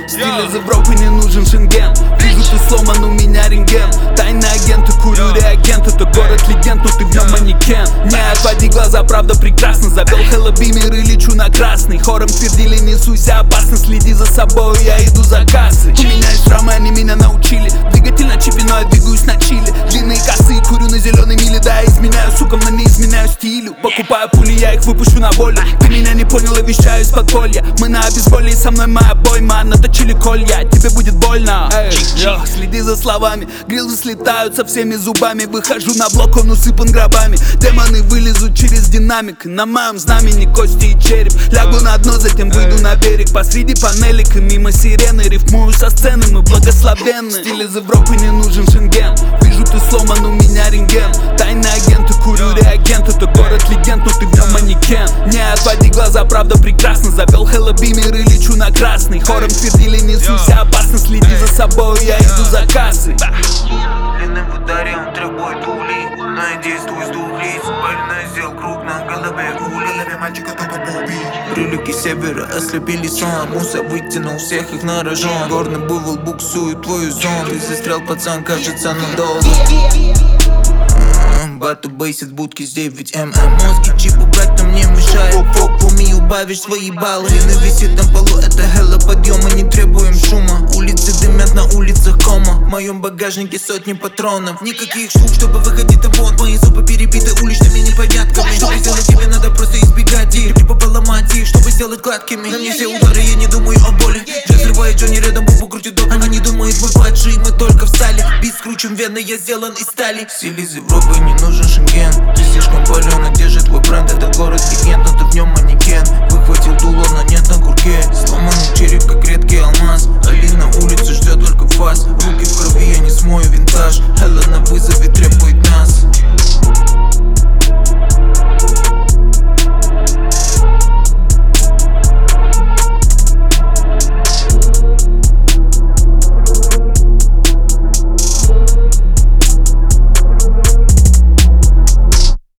Стиль из Европы, не нужен Шенген. Вижу, ты сломан, у меня рентген. Тайный агент, курю реагент. Это город легенд, но ты в нем манекен. Не отводи глаза, правда прекрасно. Завел Хэллоуин и лечу на красный. Хором твердили, несуйся опасно. Следи за собой, я иду за кассой. У меня есть шрамы, они меня научили. Двигатель на чипе, но я двигаюсь на чили. Длинные косы, курю на зеленой миле. Да, я изменяю сукам, но не изменяю стилю. Покупаю пули, я их выпущу на волю. Ты меня не понял, я вещаю из подполья. Мы на обезболии, со мной моя бойма. Наточили колья, тебе будет больно. Следи за словами, грилы слетают со всеми зубами. Выхожу на блок, он усыпан гробами. Демоны вылезут через динамик. На моем знамени кости и череп. Лягу на дно, затем выйду на берег. Посреди панелек и мимо сирены. Рифмую со сцены, мы благословенны. Стиль из Европы, не нужен Шенген. Вижу, ты сломан, у меня рентген. Тайный агент, курю реагент. Это город легенд, но ты в нем манекен. Не отводи глаза, правда прекрасно. Завел Хэллоуин и лечу на красный. Хором твердили, несуйся опасно. Следи за собой, я иду за кассой. Длинным в ударе он требует улей. Но я действую с двух лиц. Больно сделал круг на голове улей. Мальчика только убить. Прилюки севера ослепили сон. Муса вытянул всех их на рожон. Горный бывал буксует твою зону. Ты застрял, пацан, кажется, надолго. Бату бейсит будки с 9 Мозги чип убрать нам не мешает. Фок, умею убавишь свои баллы. Длинный висит на полу, это хелла подъема. Не требуем шума. Улицы дымят, на улицах кома. В моем багажнике сотни патронов. Никаких штук, чтобы выходить вон. Мои зубы перебиты уличными непорядками. Чтобы сделать тебе, надо просто избегать их. Либо поломать их, чтобы сделать гладкими. На мне все удары, я не думаю о боли. Джек взрывает Джонни, рядом бубу крутит дом. Она не думает, мы падшие, мы только встали. Бит скручен вены, я сделан из стали. Стиль из Европы, не нужен Шенген. Ты слишком палёно, держит твой бренд. Это город легенд, но ты в нем манекен. Выхватил дуло, но нет на курке. Сломанный череп, как редкий алмаз. Али на улице ждет только фас. Руки в крови, я не смою винтаж. Hello